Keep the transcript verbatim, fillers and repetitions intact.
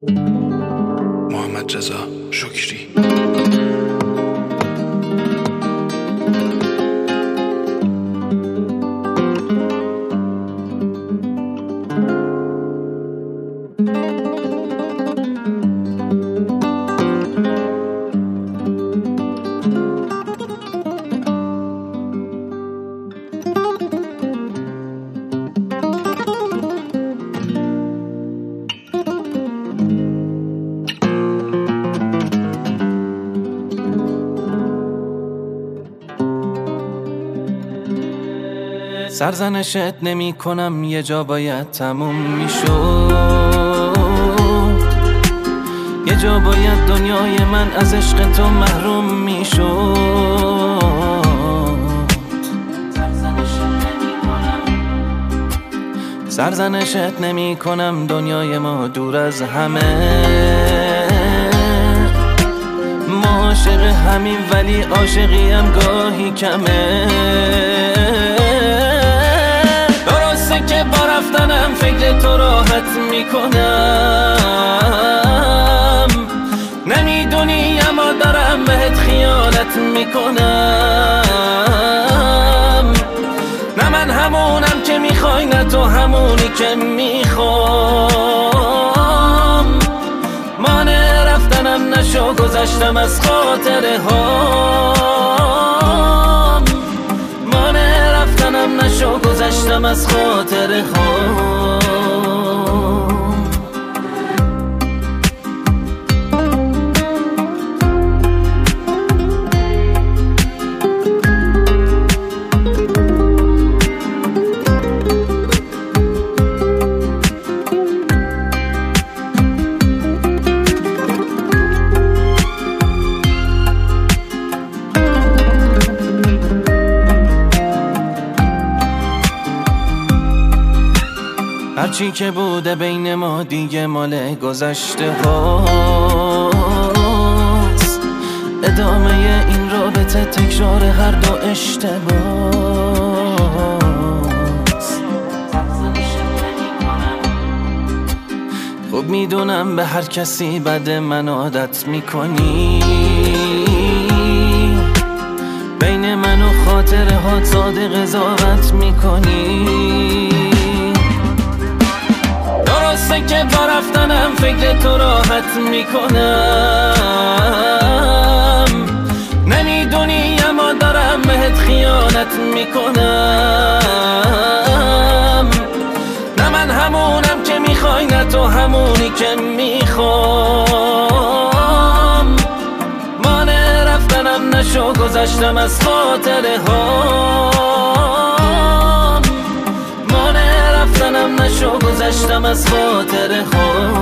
محمد رضا شکری. سرزنشت نمی کنم، یه جا باید تموم میشد، یه جا باید دنیای من از عشق تو محروم میشد. سرزنشت نمی کنم، دنیای ما دور از همه، ما عاشق همین ولی عاشقی هم گاهی کمه. که با رفتنم فکر تو راحت میکنم، نمیدونی اما دارم بهت خیانت میکنم. نه من همونم که میخوای، نه تو همونی که میخوام. مانع رفتنم نشو، گذشتم از خاطره هام. مانع رفتنم نشو، گذشتم از خاطره هام. هرچی که بوده بین ما دیگه مال گذشته هاست، ادامه این رابطه تکرار هر دو اشتباهست. خب میدونم به هر کسی بد من عادت میکنی، بین من و خاطره ها ساده قضاوت میکنی. درسته که با رفتنم فکر تو راحت میکنم، نمیدونی اما دارم بهت خیانت میکنم. نه من همونم که میخوای، نه تو همونی که میخوام. مانع رفتنم نشو، گذشتم از خاطره هام. مانع رفتنم نشو، گذشتم از خاطره هام.